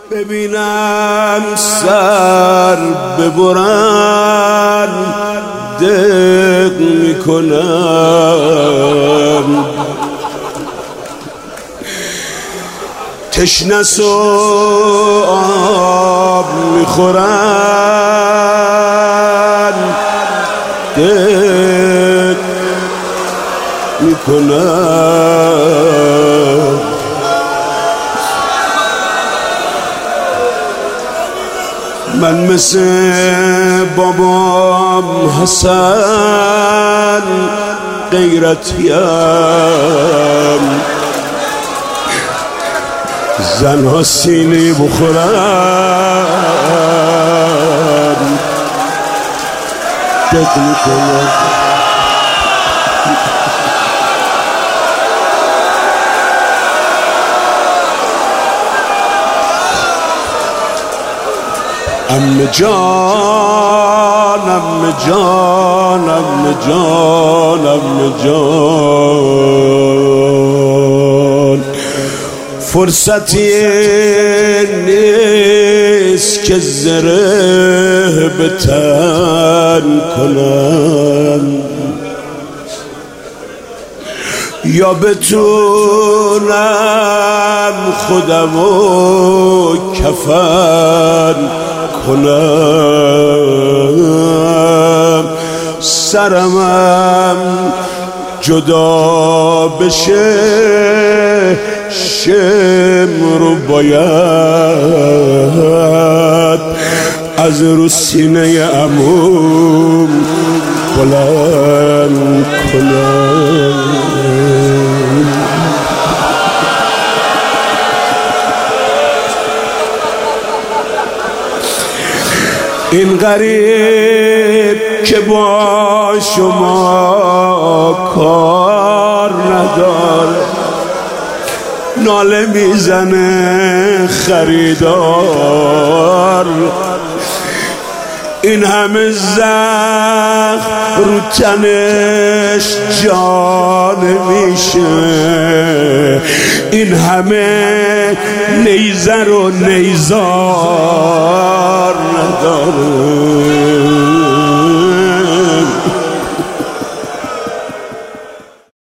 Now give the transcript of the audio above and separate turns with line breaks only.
ببینم سر ببرن دق میکنم، تشنه و آب میخورن دق میکنم. من مثل بابام حسن غیرتیم، زنها سینی بخورن دق میکنن. عمه جان عمه جان عمه جان عمه جان، فرصتی نیست که زره به تن کنم، یا بتونم خودمو کفن کنم، سرمم جدا بشه شمر باید از رو سینه عموم بلند کنم. این غریب که با شما کار نداره، ناله میزنه خریدار، این همه زخم رو تنش جان میشه، این همه نیزه رو نیزار نداره.